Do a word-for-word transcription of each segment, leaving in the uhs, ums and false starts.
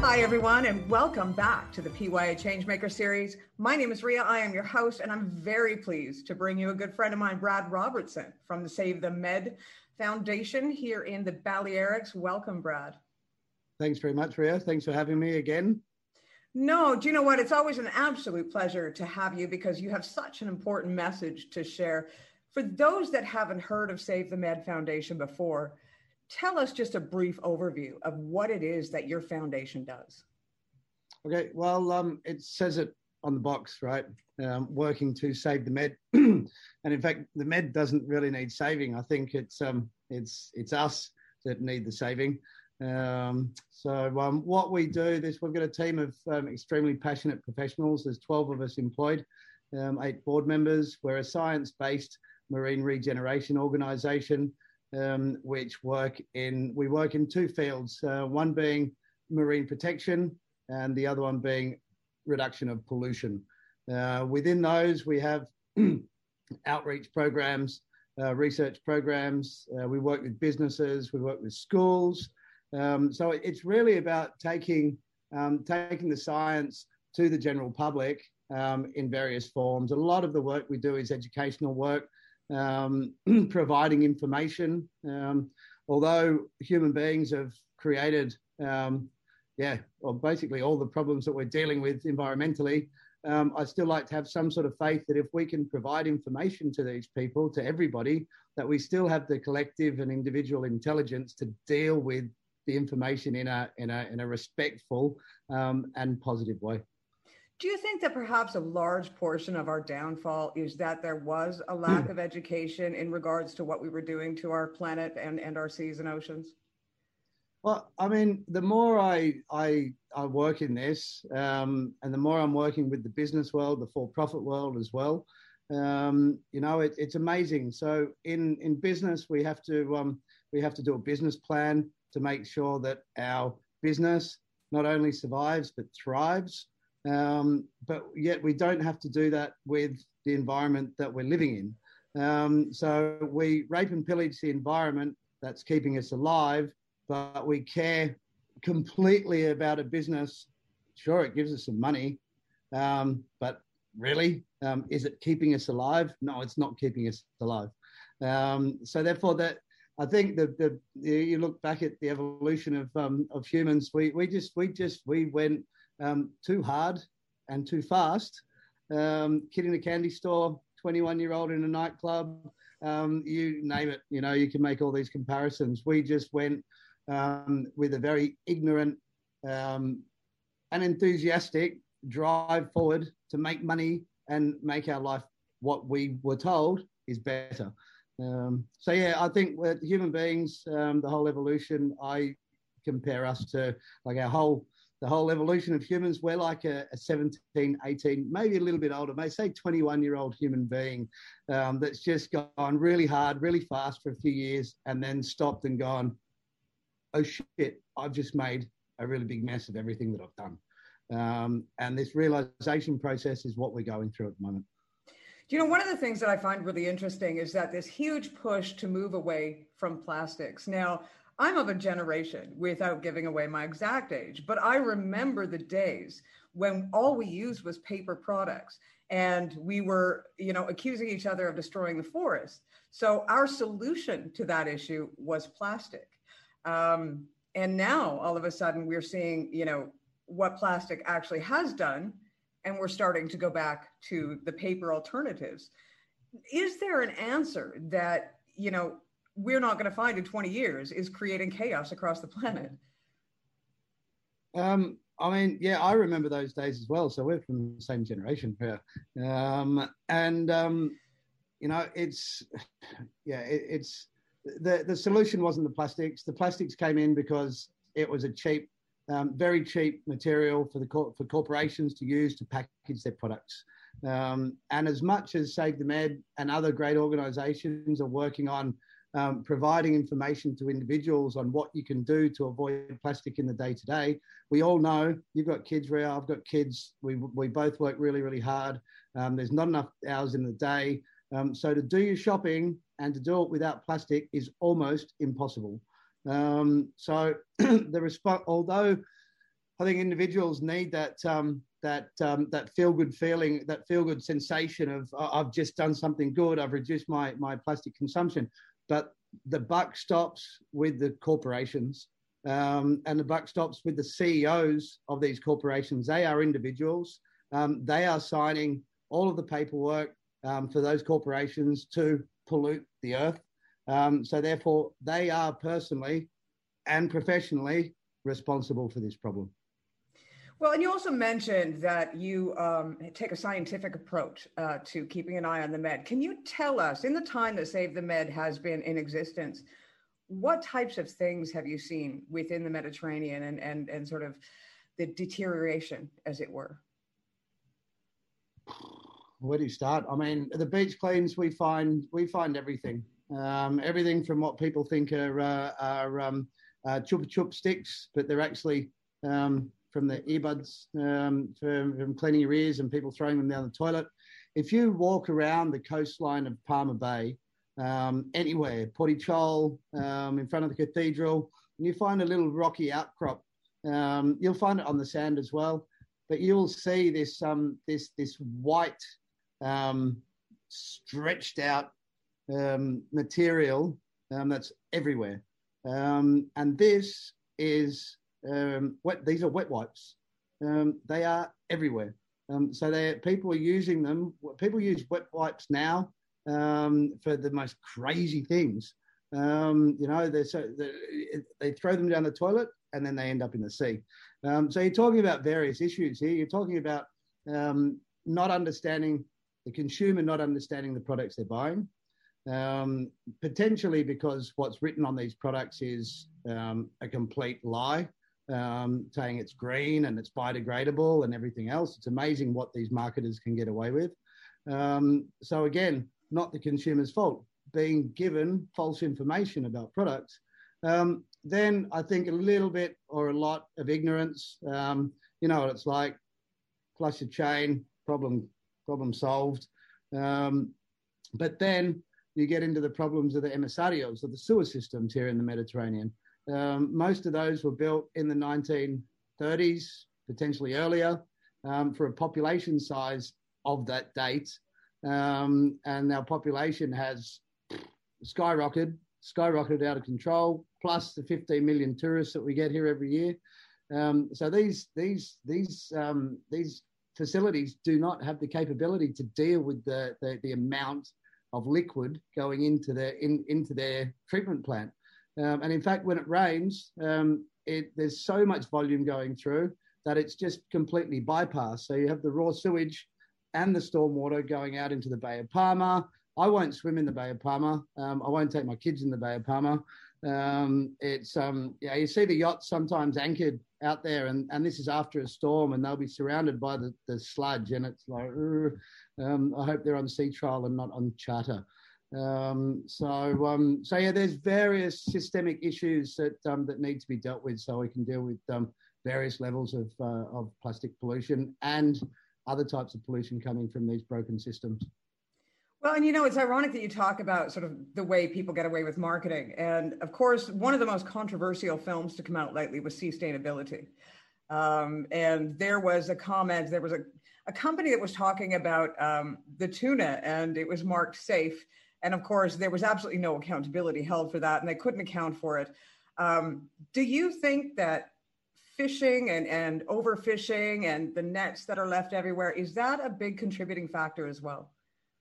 Hi, everyone, and welcome back to the P Y A Changemaker series. My name is Ria. I am your host, and I'm very pleased to bring you a good friend of mine, Brad Robertson from the Save the Med Foundation here in the Balearics. Welcome, Brad. Thanks very much, Ria. Thanks for having me again. No, do you know what? It's always an absolute pleasure to have you because you have such an important message to share. For those that haven't heard of Save the Med Foundation before, tell us just a brief overview of what it is that your foundation does. Okay, well, um, it says it on the box, right? Um, working to save the med, and in fact, the med doesn't really need saving. I think it's um, it's it's us that need the saving. Um, so um, what we do, this we've got a team of um, extremely passionate professionals. There's twelve of us employed, um, eight board members. We're a science-based marine regeneration organisation. Um, which work in, we work in two fields, uh, one being marine protection and the other one being reduction of pollution. Uh, within those, we have outreach programs, uh, research programs, uh, we work with businesses, we work with schools. Um, so it's really about taking, um, taking the science to the general public um, in various forms. A lot of the work we do is educational work. Um, providing information. Um, although human beings have created, um, yeah, well, basically all the problems that we're dealing with environmentally, um, I still like to have some sort of faith that if we can provide information to these people, to everybody, that we still have the collective and individual intelligence to deal with the information in a in a in a respectful um, and positive way. Do you think that perhaps a large portion of our downfall is that there was a lack of education in regards to what we were doing to our planet and, and our seas and oceans? Well, I mean, the more I I, I work in this, um, and the more I'm working with the business world, the for-profit world as well, um, you know, it, it's amazing. So in in business, we have to um, we have to do a business plan to make sure that our business not only survives but thrives. Um, but yet we don't have to do that with the environment that we're living in. Um, so we rape and pillage the environment that's keeping us alive, but we care completely about a business. Sure, it gives us some money, um, but really, um, is it keeping us alive? No, it's not keeping us alive. Um, so therefore, that I think the, the you look back at the evolution of um, of humans. We we just we just we went. Um, too hard and too fast. Um, kid in a candy store, twenty-one-year-old in a nightclub, um, you name it. You know, you can make all these comparisons. We just went um, with a very ignorant um, and enthusiastic drive forward to make money and make our life what we were told is better. Um, so, yeah, I think with human beings, um, the whole evolution, I compare us to like our whole The whole evolution of humans. We're like a, a seventeen, eighteen, maybe a little bit older, may say twenty-one-year-old human being um, that's just gone really hard, really fast for a few years and then stopped and gone, oh shit, I've just made a really big mess of everything that I've done. Um, and this realization process is what we're going through at the moment. You know, one of the things that I find really interesting is that this huge push to move away from plastics. Now, I'm of a generation, without giving away my exact age, but I remember the days when all we used was paper products and we were, you know, accusing each other of destroying the forest. So our solution to that issue was plastic. Um, and now all of a sudden we're seeing, you know, what plastic actually has done, and we're starting to go back to the paper alternatives. Is there an answer that, you know, we're not going to find in twenty years is creating chaos across the planet? Um, I mean, yeah, I remember those days as well. So we're from the same generation here. Um, and, um, you know, it's, yeah, it, it's, the, the solution wasn't the plastics. The plastics came in because it was a cheap, um, very cheap material for the cor- for corporations to use to package their products. Um, and as much as Save the Med and other great organizations are working on Um, providing information to individuals on what you can do to avoid plastic in the day-to-day. We all know, you've got kids, Ria, I've got kids, we we both work really, really hard. Um, there's not enough hours in the day. Um, so to do your shopping and to do it without plastic is almost impossible. Um, so the response, although I think individuals need that um, that um, that feel good feeling, that feel good sensation of I've just done something good. I've reduced my my plastic consumption, but the buck stops with the corporations, um, and the buck stops with the C E Os of these corporations. They are individuals. Um, they are signing all of the paperwork um, for those corporations to pollute the earth. Um, so therefore, they are personally and professionally responsible for this problem. Well, and you also mentioned that you um, take a scientific approach uh, to keeping an eye on the Med. Can you tell us, in the time that Save the Med has been in existence, what types of things have you seen within the Mediterranean and, and, and sort of the deterioration, as it were? Where do you start? I mean, the beach cleans, we find we find everything. Um, everything from what people think are, uh, are um, uh, chupa chup sticks, but they're actually um, from the earbuds, um, from, from cleaning your ears and people throwing them down the toilet. If you walk around the coastline of Palmer Bay, um, anywhere, Portichol, um, in front of the cathedral, and you find a little rocky outcrop, um, you'll find it on the sand as well, but you'll see this um, this this white um, stretched out um, material um, that's everywhere, um, and this is um, wet. These are wet wipes. Um, they are everywhere. Um, so they people are using them. People use wet wipes now um, for the most crazy things. Um, you know, they so they throw them down the toilet and then they end up in the sea. Um, so you're talking about various issues here. You're talking about um, not understanding the consumer, not understanding the products they're buying, um, potentially because what's written on these products is um, a complete lie, um, saying it's green and it's biodegradable and everything else. It's amazing what these marketers can get away with. Um, so again, not the consumer's fault, being given false information about products. Um, then I think a little bit or a lot of ignorance. Um, you know what it's like, flush a chain, problem problem solved. Um, but then you get into the problems of the emissarios, of the sewer systems here in the Mediterranean. Um, most of those were built in the nineteen thirties, potentially earlier, um, for a population size of that date. Um, and our population has skyrocketed, skyrocketed out of control, plus the fifteen million tourists that we get here every year. Um, so these these these um, these facilities do not have the capability to deal with the the, the amount of liquid going into their in, into their treatment plant. Um, and in fact, when it rains, um, it, there's so much volume going through that it's just completely bypassed. So you have the raw sewage and the stormwater going out into the Bay of Palma. I won't swim in the Bay of Palma. Um, I won't take my kids in the Bay of Palma. Um, it's um, yeah, you see the yachts sometimes anchored out there, and, and this is after a storm, and they'll be surrounded by the, the sludge, and it's like, um, I hope they're on sea trial and not on charter. Um, so um, so yeah, there's various systemic issues that um, that need to be dealt with, so we can deal with um, various levels of uh, of plastic pollution and other types of pollution coming from these broken systems. Well, and you know, it's ironic that you talk about sort of the way people get away with marketing. And of course, one of the most controversial films to come out lately was Seastainability. Um, and there was a comment, there was a, a company that was talking about um, the tuna, and it was marked safe. And of course, there was absolutely no accountability held for that, and they couldn't account for it. Um, do you think that fishing and, and overfishing and the nets that are left everywhere, is that a big contributing factor as well?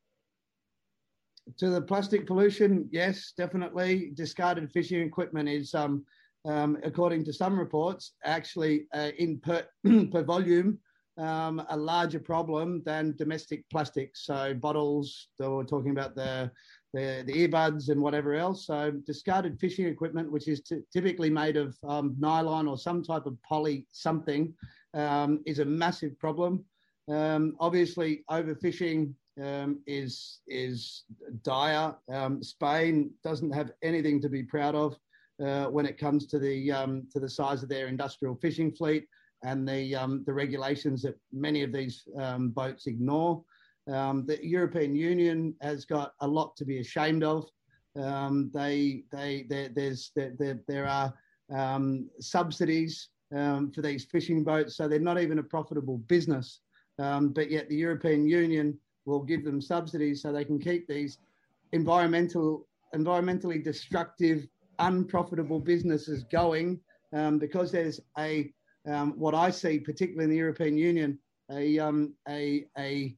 To the plastic pollution, yes, definitely. Discarded fishing equipment is, um, um, according to some reports, actually uh, in per, per volume, um, a larger problem than domestic plastics. So bottles, so we're talking about the, the, the earbuds and whatever else. So discarded fishing equipment, which is t- typically made of um, nylon or some type of poly something, um, is a massive problem. Um, obviously, overfishing Um, is is dire. Um, Spain doesn't have anything to be proud of uh, when it comes to the um, to the size of their industrial fishing fleet and the um, the regulations that many of these um, boats ignore. Um, the European Union has got a lot to be ashamed of. Um, they they there's there, there, there are um, subsidies um, for these fishing boats. So they're not even a profitable business. Um, but yet the European Union will give them subsidies so they can keep these environmental, environmentally destructive, unprofitable businesses going, um, because there's a, um, what I see, particularly in the European Union, a, um, a, a,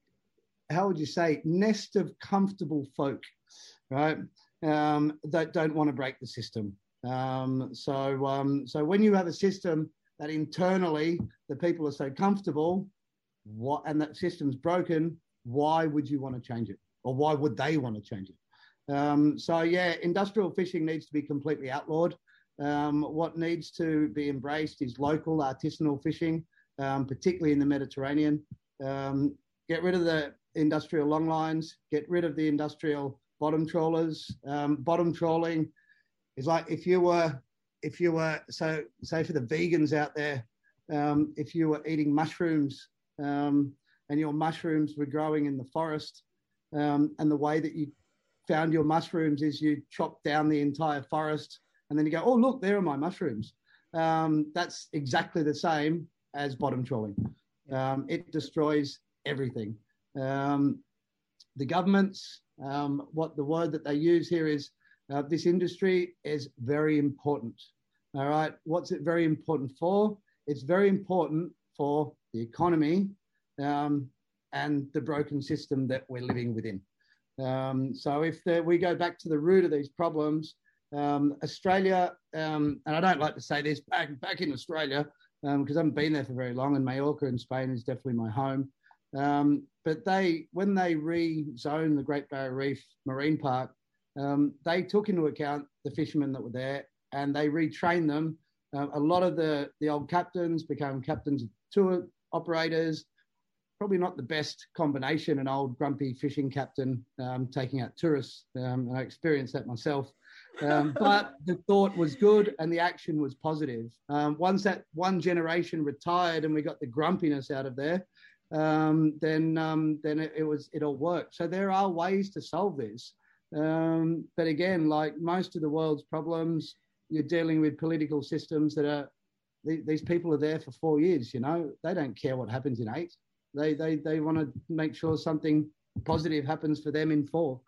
how would you say, nest of comfortable folk, right, um, that don't want to break the system. Um, so, um, so when you have a system that internally the people are so comfortable, what, and that system's broken, why would you want to change it? Or why would they want to change it? Um, so yeah, industrial fishing needs to be completely outlawed. Um, what needs to be embraced is local artisanal fishing, um, particularly in the Mediterranean. Um, get rid of the industrial long lines, get rid of the industrial bottom trawlers. Um, bottom trawling is like if you were, if you were, so say for the vegans out there, um, if you were eating mushrooms, um, and your mushrooms were growing in the forest, um, and the way that you found your mushrooms is you chop down the entire forest and then you go, oh, look, there are my mushrooms. Um, that's exactly the same as bottom trawling. Um, it destroys everything. Um, the governments, um, what the word that they use here is, uh, this industry is very important. All right. What's it very important for? It's very important for the economy, um, and the broken system that we're living within. Um, so if the, we go back to the root of these problems, um, Australia, um, and I don't like to say this, back, back in Australia, because um, I haven't been there for very long, and Mallorca in Spain is definitely my home. Um, but they, when they rezoned the Great Barrier Reef Marine Park, um, they took into account the fishermen that were there and they retrained them. Uh, a lot of the, the old captains became captains of tour operators. Probably not the best combination, an old grumpy fishing captain um, taking out tourists. Um, and I experienced that myself. Um, but the thought was good and the action was positive. Um, once that one generation retired and we got the grumpiness out of there, um, then um, then it, it was it all worked. So there are ways to solve this. Um, but again, like most of the world's problems, you're dealing with political systems that are, these people are there for four years, you know, they don't care what happens in eight. They they they want to make sure something positive happens for them in four.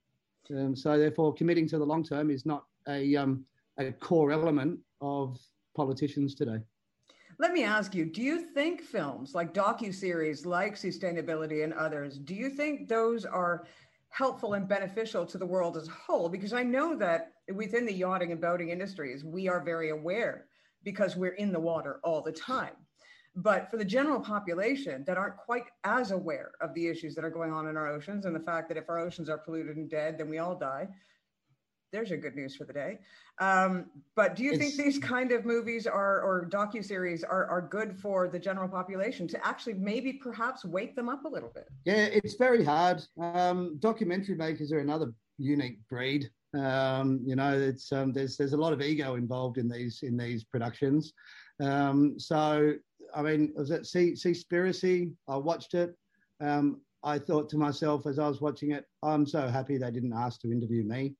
Um, so therefore, committing to the long term is not a um, a core element of politicians today. Let me ask you, do you think films like docuseries, like Sustainability and others, do you think those are helpful and beneficial to the world as a whole? Because I know that within the yachting and boating industries, we are very aware because we're in the water all the time. But for the general population that aren't quite as aware of the issues that are going on in our oceans and the fact that if our oceans are polluted and dead, then we all die. There's your good news for the day. Um, but do you it's, think these kind of movies are, or docuseries are, are good for the general population to actually maybe perhaps wake them up a little bit? Yeah, it's very hard. Um, documentary makers are another unique breed. Um, you know, it's um, there's there's a lot of ego involved in these in these productions. Um, so, I mean, was it Sea Seaspiracy? I watched it. Um, I thought to myself as I was watching it, I'm so happy they didn't ask to interview me.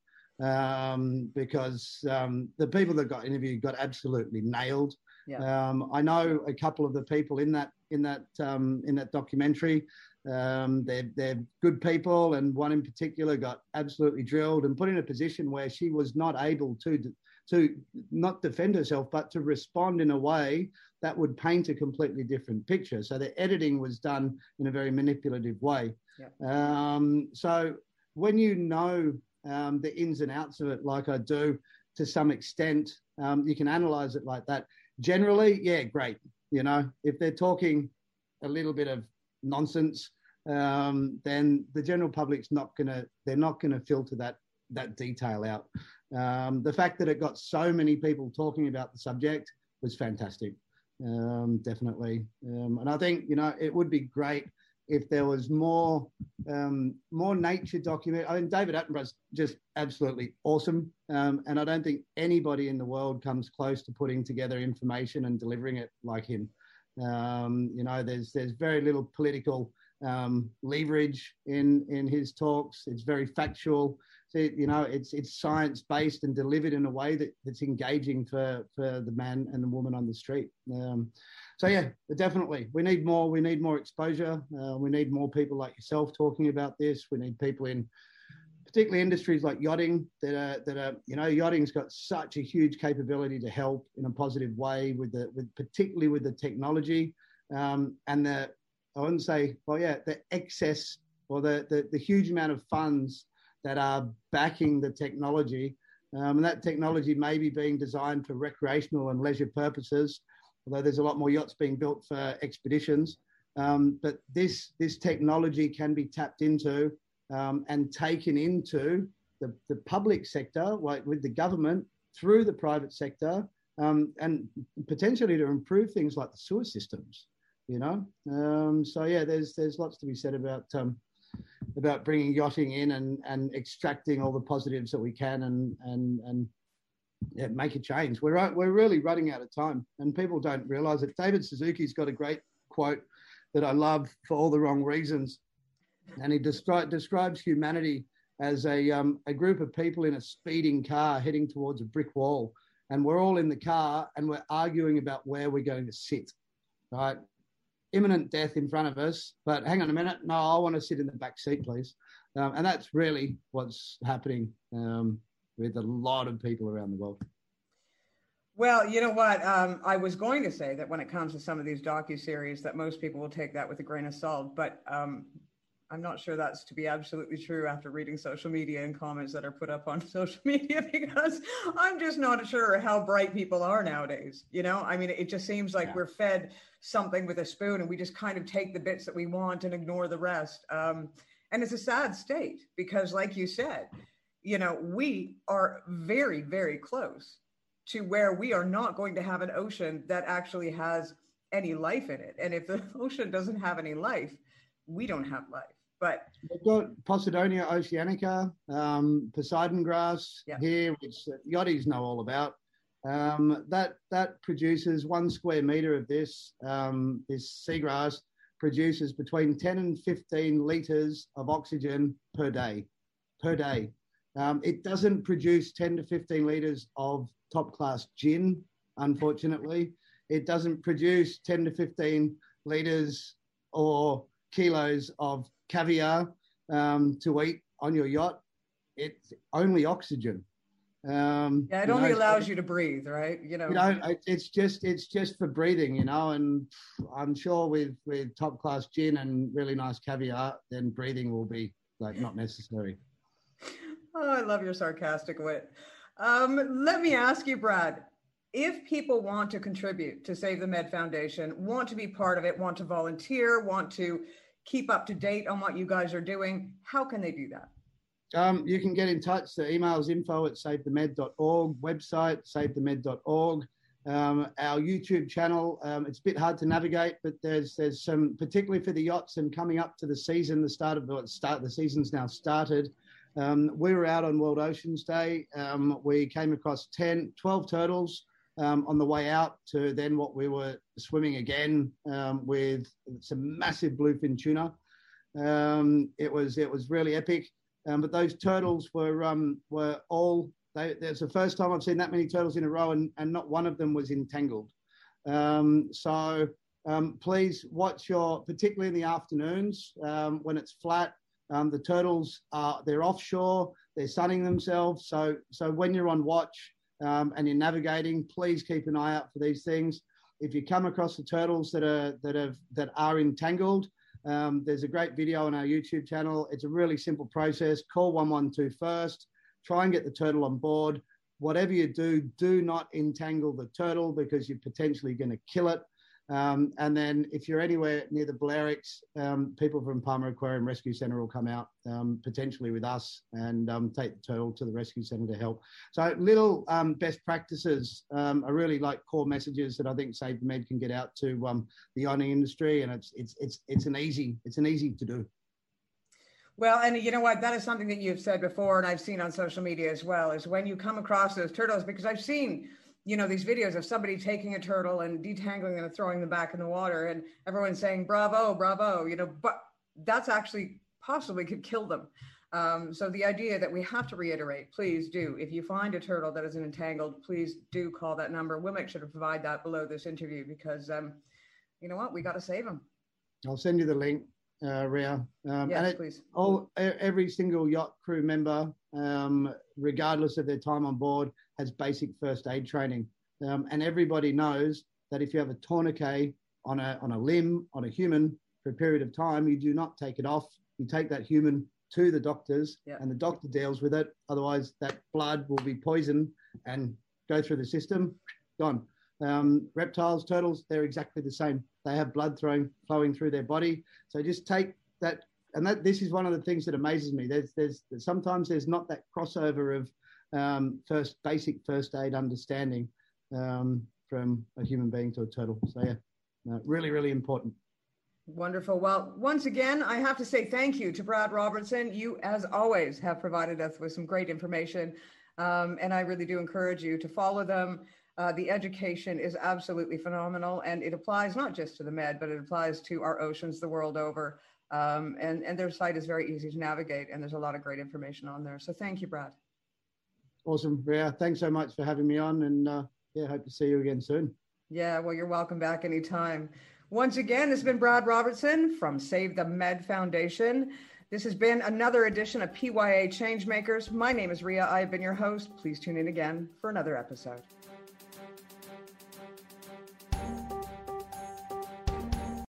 Um, because um, the people that got interviewed got absolutely nailed. Yeah. Um, I know a couple of the people in that in that um, in that documentary. Um, they're they're good people, and one in particular got absolutely drilled and put in a position where she was not able to to not defend herself, but to respond in a way that would paint a completely different picture. So the editing was done in a very manipulative way. Yeah. Um, so when you know Um, the ins and outs of it, like I do to some extent, um, you can analyze it like that. Generally, yeah, great. You know, if they're talking a little bit of nonsense, um, then the general public's not gonna, they're not gonna filter that that detail out. Um, the fact that it got so many people talking about the subject was fantastic, um, definitely. Um, and I think, you know, it would be great if there was more um, more nature document. I mean, David Attenborough's just absolutely awesome. Um, and I don't think anybody in the world comes close to putting together information and delivering it like him. Um, you know, there's there's very little political um, leverage in, in his talks. It's very factual. So, you know, it's it's science based and delivered in a way that, that's engaging for for the man and the woman on the street. Um, so yeah, definitely, we need more. We need more exposure. Uh, we need more people like yourself talking about this. We need people in, particularly industries like yachting that are that are you know yachting's got such a huge capability to help in a positive way with the with particularly with the technology um, and the I wouldn't say well yeah the excess or the the, the huge amount of funds that are backing the technology, um, and that technology may be being designed for recreational and leisure purposes, although there's a lot more yachts being built for expeditions. Um, but this this technology can be tapped into um, and taken into the, the public sector, like with the government, through the private sector, um, and potentially to improve things like the sewer systems. You know, um, so yeah, there's there's lots to be said about. Um, about bringing yachting in and, and extracting all the positives that we can and and and yeah, make a change. We're we're really running out of time, and people don't realise it. David Suzuki's got a great quote that I love for all the wrong reasons, and he descri- describes humanity as a um, a group of people in a speeding car heading towards a brick wall, and we're all in the car and we're arguing about where we're going to sit, right? Imminent death in front of us, but hang on a minute, no, I want to sit in the back seat, please. Um, and that's really what's happening um, with a lot of people around the world. Well, you know what? Um, I was going to say that when it comes to some of these docuseries, that most people will take that with a grain of salt, but um, I'm not sure that's to be absolutely true after reading social media and comments that are put up on social media, because I'm just not sure how bright people are nowadays. You know, I mean, it just seems like yeah. we're fed something with a spoon and we just kind of take the bits that we want and ignore the rest. Um, and it's a sad state because, like you said, you know, we are very, very close to where we are not going to have an ocean that actually has any life in it. And if the ocean doesn't have any life, we don't have life. But we've got Posidonia oceanica, um, Poseidon grass yeah. here, which yachties know all about. Um, that that produces one square metre of this um, this seagrass produces between ten and fifteen litres of oxygen per day. Per day, um, it doesn't produce ten to fifteen litres of top class gin. Unfortunately, it doesn't produce ten to fifteen litres or kilos of caviar um, to eat on your yacht. It's only oxygen. Um, yeah, it only know, allows you to breathe, right? You know, you know, it's just it's just for breathing, you know. And I'm sure with with top class gin and really nice caviar, then breathing will be like not necessary. Oh, I love your sarcastic wit. Um, let me ask you, Brad, if people want to contribute to Save the Med Foundation, want to be part of it, want to volunteer, want to keep up to date on what you guys are doing, how can they do that? Um, you can get in touch. The email is info at save the med dot org, website save the med dot org. Um, our YouTube channel, um, it's a bit hard to navigate, but there's there's some, particularly for the yachts and coming up to the season, the start of the start, the season's now started. Um, we were out on World Oceans Day. Um, we came across ten, twelve turtles um, on the way out to then what we were swimming again um, with some massive bluefin tuna. Um, it was it was really epic. Um, but those turtles were um, were all, they, that's the first time I've seen that many turtles in a row, and, and not one of them was entangled. Um, so um, please watch your, particularly in the afternoons um, when it's flat, um, the turtles, are they're offshore, they're sunning themselves. So, so when you're on watch um, and you're navigating, please keep an eye out for these things. If you come across the turtles that are, that have, that are entangled, Um, there's a great video on our YouTube channel. It's a really simple process. Call one one two first. Try and get the turtle on board. Whatever you do, do not entangle the turtle because you're potentially going to kill it. Um, and then if you're anywhere near the Balearics, um, people from Palmer Aquarium Rescue Centre will come out, um, potentially with us, and um, take the turtle to the rescue centre to help. So little um, best practices um, are really like core messages that I think Save the Med can get out to um, the yachting industry, and it's it's it's it's an easy it's an easy to do. Well, and you know what? That is something that you've said before, and I've seen on social media as well, is when you come across those turtles, because I've seen, you know, these videos of somebody taking a turtle and detangling them and throwing them back in the water, and everyone's saying, bravo, bravo, you know, but that's actually possibly could kill them. Um, so the idea that we have to reiterate, please do, if you find a turtle that is entangled, please do call that number. We'll make sure to provide that below this interview because, um, you know what, we got to save them. I'll send you the link, uh, Ria. Um, yes, and it, please. All, every single yacht crew member, um, regardless of their time on board, has basic first aid training. Um, and everybody knows that if you have a tourniquet on a, on a limb, on a human, for a period of time, you do not take it off. You take that human to the doctors, yeah. and the doctor deals with it. Otherwise, that blood will be poisoned and go through the system, gone. Um, reptiles, turtles, they're exactly the same. They have blood throwing, flowing through their body. So just take that, and that this is one of the things that amazes me. There's, there's sometimes there's not that crossover of um, first basic first aid understanding um, from a human being to a turtle. So yeah, no, really, really important. Wonderful. Well, once again, I have to say thank you to Brad Robertson. You, as always, have provided us with some great information, um, and I really do encourage you to follow them. Uh, the education is absolutely phenomenal, and it applies not just to the Med, but it applies to our oceans the world over. Um, and, and their site is very easy to navigate, and there's a lot of great information on there. So thank you, Brad. Awesome. Yeah, thanks so much for having me on, and uh, yeah, hope to see you again soon. Yeah, well, you're welcome back anytime. Once again, this has been Brad Robertson from Save the Med Foundation. This has been another edition of P Y A Changemakers. My name is Ria. I have been your host. Please tune in again for another episode.